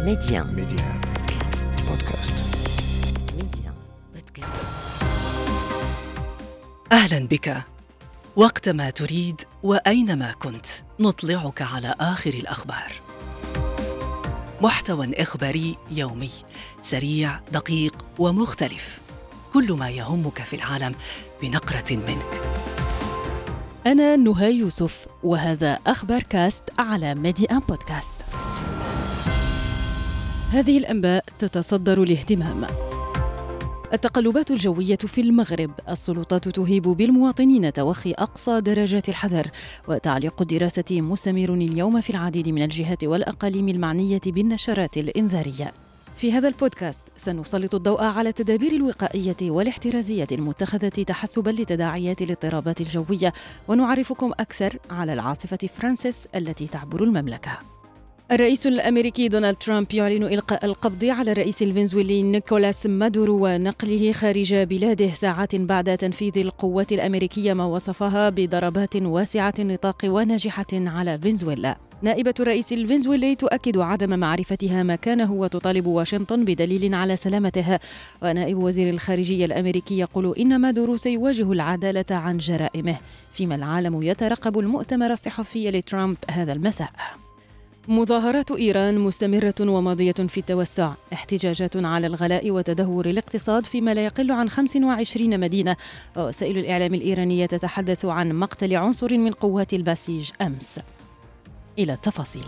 ميديان بودكاست. ميديان بودكاست. أهلا بك. وقتما تريد وأينما كنت نطلعك على آخر الأخبار. محتوى إخباري يومي سريع دقيق ومختلف، كل ما يهمك في العالم بنقرة منك. أنا نهى يوسف وهذا أخبار كاست على ميديان بودكاست. هذه الأنباء تتصدر الاهتمام. التقلبات الجوية في المغرب، السلطات تهيب بالمواطنين توخي أقصى درجات الحذر، وتعليق الدراسة مستمر اليوم في العديد من الجهات والأقاليم المعنية بالنشرات الإنذارية. في هذا البودكاست سنسلط الضوء على التدابير الوقائية والاحترازية المتخذة تحسباً لتداعيات الاضطرابات الجوية، ونعرفكم أكثر على العاصفة فرانسيس التي تعبر المملكة. الرئيس الأمريكي دونالد ترامب يعلن إلقاء القبض على الرئيس الفنزويلي نيكولاس مادورو ونقله خارج بلاده ساعات بعد تنفيذ القوات الأمريكية ما وصفها بضربات واسعة النطاق وناجحة على فنزويلا. نائبة الرئيس الفنزويلي تؤكد عدم معرفتها مكانه وتطالب واشنطن بدليل على سلامته، ونائب وزير الخارجية الأمريكي يقول إن مادورو سيواجه العدالة عن جرائمه، فيما العالم يترقب المؤتمر الصحفي لترامب هذا المساء. مظاهرات إيران مستمرة وماضية في التوسع، احتجاجات على الغلاء وتدهور الاقتصاد فيما لا يقل عن 25 مدينة، ووسائل الإعلام الإيرانية تتحدث عن مقتل عنصر من قوات الباسيج أمس. إلى التفاصيل.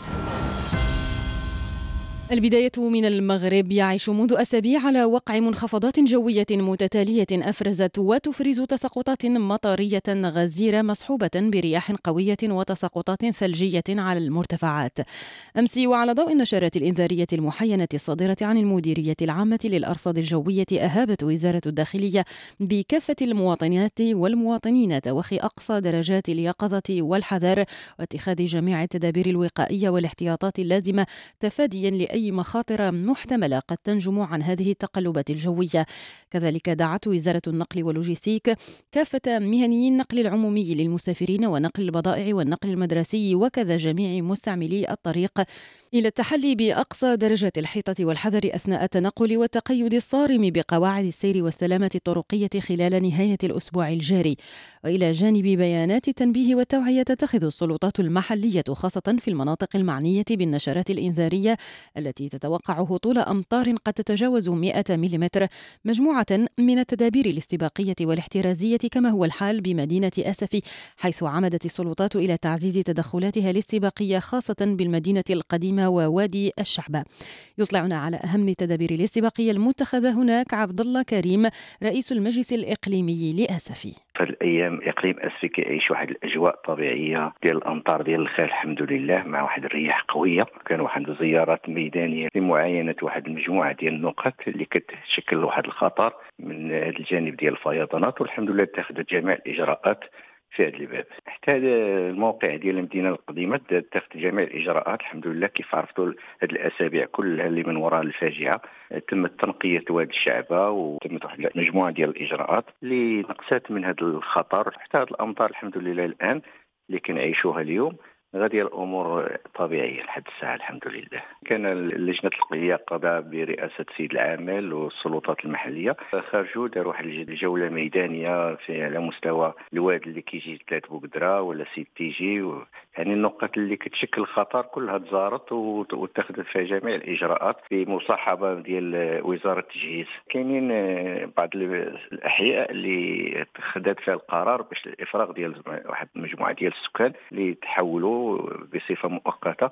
البداية من المغرب، يعيش منذ أسابيع على وقع منخفضات جوية متتالية أفرزت وتفرز تساقطات مطرية غزيرة مصحوبة برياح قوية وتساقطات ثلجية على المرتفعات. أمس وعلى ضوء النشرات الإنذارية المحينة الصادرة عن المديرية العامة للأرصاد الجوية، أهابت وزارة الداخلية بكافة المواطنات والمواطنين توخي أقصى درجات اليقظة والحذر، واتخاذ جميع التدابير الوقائية والاحتياطات اللازمة تفاديا لأي مخاطر محتملة قد تنجم عن هذه التقلبات الجوية. كذلك دعت وزارة النقل واللوجستيك كافة مهنيي النقل العمومي للمسافرين ونقل البضائع والنقل المدرسي وكذا جميع مستعملي الطريق إلى التحلي بأقصى درجات الحيطة والحذر أثناء التنقل والتقيد الصارم بقواعد السير والسلامة الطرقية خلال نهاية الأسبوع الجاري. وإلى جانب بيانات التنبيه والتوعية، تتخذ السلطات المحلية خاصة في المناطق المعنية بالنشرات الإنذارية التي تتوقع هطول أمطار قد تتجاوز 100 ملم مجموعة من التدابير الاستباقية والاحترازية، كما هو الحال بمدينة أسفي، حيث عمدت السلطات إلى تعزيز تدخلاتها الاستباقية خاصة بالمدينة القديمة ووادي الشعبة. يطلعنا على أهم التدابير الاستباقية المتخذة هناك عبد الله كريم، رئيس المجلس الإقليمي لأسفي. في الأيام إقليم أسفي كيعيش واحد الأجواء طبيعية ديال الأمطار ديال الخير الحمد لله، مع واحد الرياح قوية. كان واحد زيارات ميدانية لمعاينة واحد المجموعة ديال النقط اللي كتشكل واحد الخطر من هذا الجانب ديال الفيضانات، والحمد لله اتخذت جميع الإجراءات في هذا الباب. حتى هذا الموقع ديال المدينه القديمه اتخذت جميع الاجراءات الحمد لله. كيف عرفتوا هذه الاسابيع كلها اللي من وراء الفاجعه تمت تنقيه وادي الشعبه، وتمت واحد مجموعه ديال الاجراءات اللي نقصت من هذا الخطر. حتى هذه الامطار الحمد لله الان اللي كنعيشوها اليوم غادي الامور طبيعيه لحد الساعه الحمد لله. كان لجنه القياده برئاسه السيد العامل والسلطات المحليه خرجوا داروا واحد الجوله ميدانيه على مستوى الواد اللي كيجي 3 بوقدره ولا 6 تيجي، يعني النقط اللي كتشكل خطر كلها تزارت واتخذت فيها جميع الاجراءات بمصاحبه ديال وزاره التجهيز. كاينين بعض الاحياء اللي اتخذت فيها القرار باش الافراغ ديال واحد المجموعه ديال السكان اللي تحولوا بصفة مؤقتة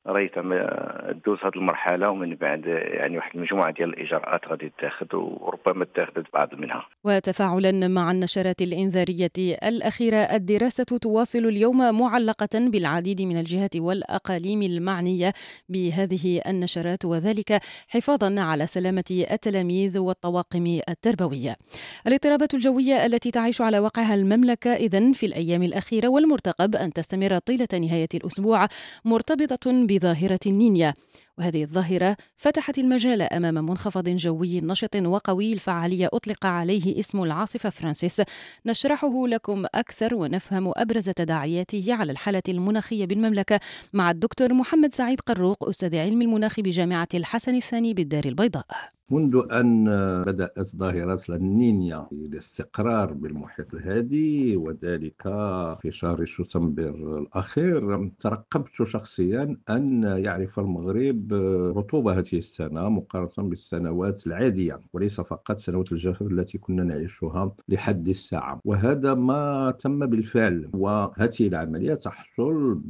ريتما دوز هذه المرحلة، ومن بعد يعني واحد المجموعة ديال الإجراءات غادي تاخذ وربما اتخذت بعض منها. وتفاعلا مع النشرات الإنذارية الأخيرة، الدراسة تواصل اليوم معلقة بالعديد من الجهات والأقاليم المعنية بهذه النشرات، وذلك حفاظا على سلامة التلاميذ والطواقم التربوية. الاضطرابات الجوية التي تعيش على واقعها المملكة إذن في الأيام الأخيرة، والمرتقب أن تستمر طيلة نهاية الأسبوع، مرتبطة بظاهرة النينيا، وهذه الظاهرة فتحت المجال أمام منخفض جوي نشط وقوي الفعالية أطلق عليه اسم العاصفة فرانسيس. نشرحه لكم أكثر ونفهم أبرز تداعياته على الحالة المناخية بالمملكة مع الدكتور محمد سعيد قروق، أستاذ علم المناخ بجامعة الحسن الثاني بالدار البيضاء. منذ أن بدأت ظاهرة النينيا الاستقرار بالمحيط الهادي، وذلك في شهر شتنبر الأخير، ترقبت شخصيا أن يعرف المغرب رطوبة هذه السنة مقارنة بالسنوات العادية، وليس فقط سنوات الجفاف التي كنا نعيشها لحد الساعة. وهذا ما تم بالفعل، وهذه العملية تحصل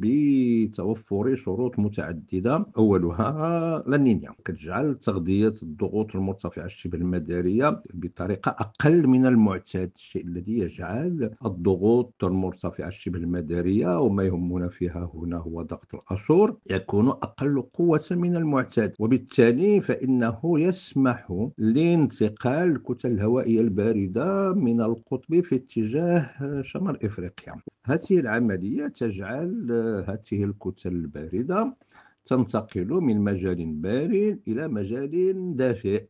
بتوفر شروط متعددة. أولها النينيا كتجعل تغذية الضغوط المرتفعة الشبه المدارية بطريقة أقل من المعتاد، الشيء الذي يجعل الضغوط المرتفعة الشبه المدارية، وما يهمنا فيها هنا هو ضغط الأشور، يكون أقل قوة من المعتاد، وبالتالي فإنه يسمح لانتقال الكتل الهوائية الباردة من القطب في اتجاه شمال إفريقيا. هذه العملية تجعل هذه الكتل الباردة تنتقل من مجال بارد إلى مجال دافئ،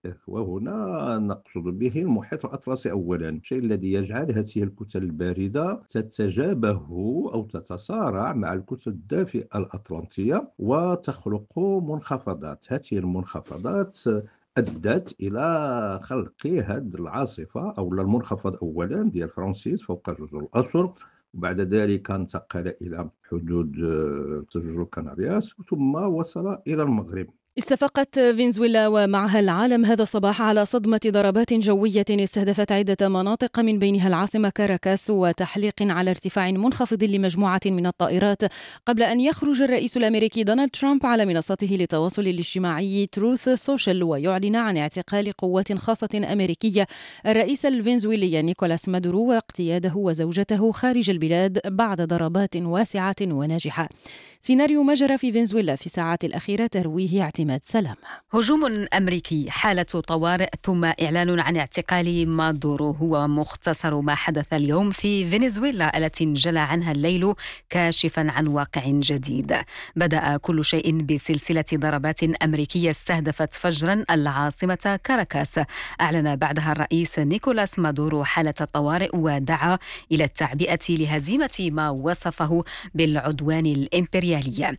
وهنا نقصد به المحيط الأطلسي أولا، الشيء الذي يجعل هذه الكتل الباردة تتجابه أو تتصارع مع الكتل الدافئة الأطلنطية وتخلق منخفضات. هذه المنخفضات أدت إلى خلق هذه العاصفة أو المنخفض أولا ديال فرانسيس فوق جزر الأسر، وبعد ذلك انتقل إلى حدود جزر الكنارياس ثم وصل إلى المغرب. استفاقت فنزويلا ومعها العالم هذا الصباح على صدمة ضربات جوية استهدفت عدة مناطق من بينها العاصمة كاراكاس، وتحليق على ارتفاع منخفض لمجموعة من الطائرات، قبل أن يخرج الرئيس الأمريكي دونالد ترامب على منصته للتواصل الاجتماعي تروث سوشيال ويعلن عن اعتقال قوات خاصة أمريكية الرئيس الفنزويلي نيكولاس مادورو واقتياده وزوجته خارج البلاد بعد ضربات واسعة وناجحة. سيناريو ما جرى في فنزويلا في الساعات الأخيرة ترويه اعتماد سلام. هجوم أمريكي، حالة طوارئ، ثم إعلان عن اعتقال مادورو هو مختصر ما حدث اليوم في فنزويلا التي انجلى عنها الليل كاشفا عن واقع جديد. بدأ كل شيء بسلسلة ضربات أمريكية استهدفت فجرا العاصمة كاراكاس. أعلن بعدها الرئيس نيكولاس مادورو حالة الطوارئ ودعا إلى التعبئة لهزيمة ما وصفه بالعدوان الإمبريالي.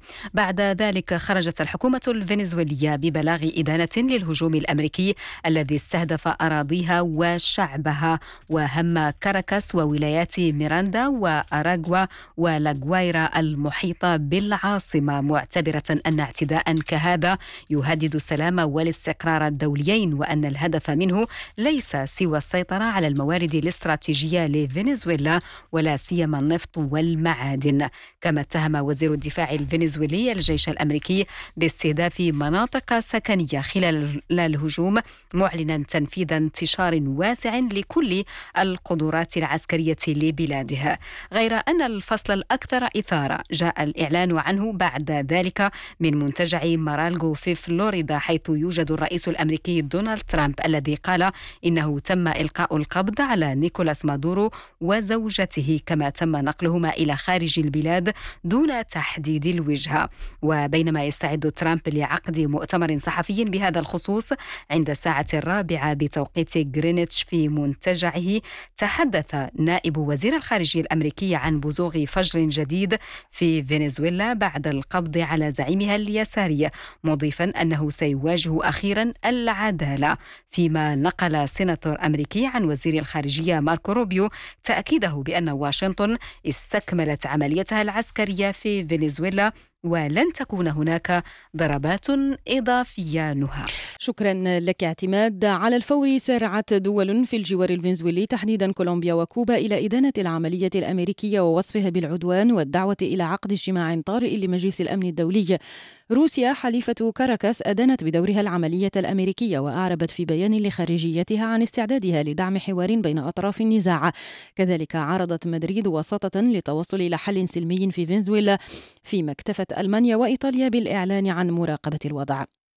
بعد ذلك خرجت الحكومة الفنزويلية ببلاغ إدانة للهجوم الأمريكي الذي استهدف أراضيها وشعبها وهم كاراكاس وولايات ميراندا وأراغوا ولاغوايرا المحيطة بالعاصمة، معتبرة أن اعتداء كهذا يهدد السلام والاستقرار الدوليين، وأن الهدف منه ليس سوى السيطرة على الموارد الاستراتيجية لفنزويلا ولا سيما النفط والمعادن. كما اتهم وزير الدفاع الفنزويلي الجيش الأمريكي باستهداف مناطق سكنية خلال الهجوم، معلنا تنفيذ انتشار واسع لكل القدرات العسكرية لبلاده. غير أن الفصل الأكثر إثارة جاء الإعلان عنه بعد ذلك من منتجع مارالغو في فلوريدا، حيث يوجد الرئيس الأمريكي دونالد ترامب الذي قال إنه تم إلقاء القبض على نيكولاس مادورو وزوجته، كما تم نقلهما إلى خارج البلاد دون تحديد الوجهة. وبينما يستعد ترامب لعقد مؤتمر صحفي بهذا الخصوص عند الساعة 4 بتوقيت غرينتش في منتجعه، تحدث نائب وزير الخارجية الأمريكي عن بزوغ فجر جديد في فنزويلا بعد القبض على زعيمها اليساري، مضيفا أنه سيواجه أخيرا العدالة. فيما نقل سيناتور أمريكي عن وزير الخارجية ماركو روبيو تأكيده بأن واشنطن استكملت عمليتها العسكرية في فنزويلا ولن تكون هناك ضربات إضافية. نهى، شكرا لك اعتماد. على الفور سارعت دول في الجوار الفنزويلي تحديدا كولومبيا وكوبا إلى إدانة العملية الأمريكية ووصفها بالعدوان والدعوة إلى عقد اجتماع طارئ لمجلس الأمن الدولي. روسيا حليفة كاراكاس أدانت بدورها العملية الأمريكية وأعربت في بيان لخارجيتها عن استعدادها لدعم حوار بين أطراف النزاع. كذلك عرضت مدريد وساطة للتوصل إلى حل سلمي في فنزويلا، فيما اكتفت ألمانيا وإيطاليا بالإعلان عن مراقبة الوضع.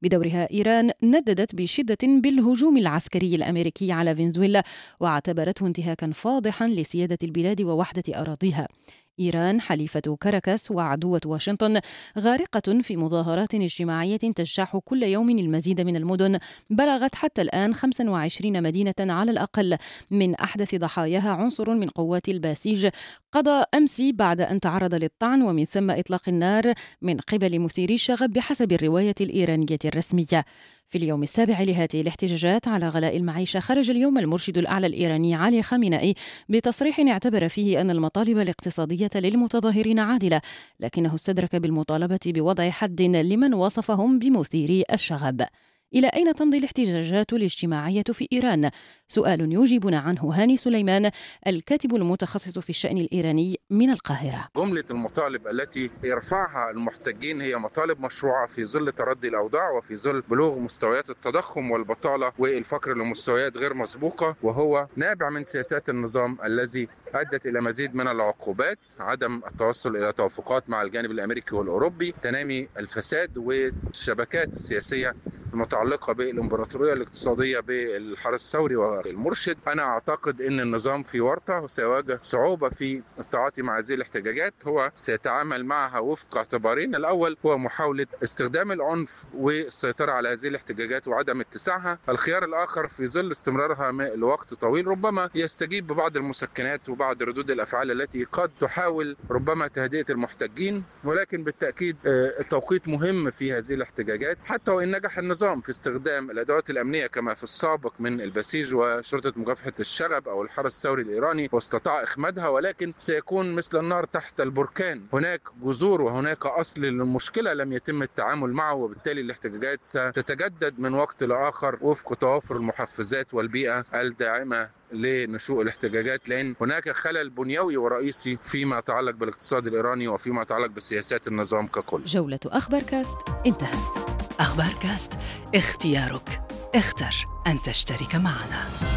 بدورها إيران نددت بشدة بالهجوم العسكري الأمريكي على فنزويلا واعتبرته انتهاكا فاضحا لسيادة البلاد ووحدة أراضيها. إيران حليفة كاراكاس وعدوة واشنطن غارقة في مظاهرات اجتماعية تجتاح كل يوم المزيد من المدن، بلغت حتى الآن 25 مدينة على الأقل. من أحدث ضحاياها عنصر من قوات الباسيج قضى أمس بعد أن تعرض للطعن ومن ثم إطلاق النار من قبل مثيري الشغب بحسب الرواية الإيرانية الرسمية. في اليوم السابع لهذه الاحتجاجات على غلاء المعيشة، خرج اليوم المرشد الأعلى الإيراني علي خامنئي بتصريح اعتبر فيه أن المطالب الاقتصادية للمتظاهرين عادلة، لكنه استدرك بالمطالبة بوضع حد لمن وصفهم بمثيري الشغب. إلى أين تمضي الاحتجاجات الاجتماعية في إيران؟ سؤال يجيبنا عنه هاني سليمان، الكاتب المتخصص في الشأن الإيراني من القاهرة. جملة المطالب التي يرفعها المحتجين هي مطالب مشروعة في ظل تردي الأوضاع وفي ظل بلوغ مستويات التضخم والبطالة والفقر لمستويات غير مسبوقة، وهو نابع من سياسات النظام الذي أدت إلى مزيد من العقوبات، عدم التوصل إلى توافقات مع الجانب الأمريكي والأوروبي، تنامي الفساد والشبكات السياسية المتعلقة بالإمبراطورية الاقتصادية بالحرس الثوري والمرشد. أنا أعتقد أن النظام في ورطة وسيواجه صعوبة في التعاطي مع هذه الاحتجاجات. هو سيتعامل معها وفق اعتبارين: الأول هو محاولة استخدام العنف والسيطرة على هذه الاحتجاجات وعدم اتساعها. الخيار الآخر في ظل استمرارها لوقت طويل ربما يستجيب ببعض المسكنات وبعض ردود الأفعال التي قد تحاول ربما تهدئة المحتجين، ولكن بالتأكيد التوقيت مهم في هذه الاحتجاجات. حتى وإن نجح النظام في استخدام الأدوات الأمنية كما في السابق من البسيج وشرطة مكافحة الشغب أو الحرس الثوري الإيراني واستطاع إخمادها، ولكن سيكون مثل النار تحت البركان. هناك جذور وهناك أصل للمشكلة لم يتم التعامل معه، وبالتالي الاحتجاجات ستتجدد من وقت لآخر وفق توافر المحفزات والبيئة الداعمة لنشوء الاحتجاجات، لأن هناك خلل بنيوي ورئيسي فيما يتعلق بالاقتصاد الإيراني وفيما يتعلق بسياسات النظام ككل. جولة أخبار كاست انتهت. أخبار كاست، اختيارك، اختر أن تشترك معنا.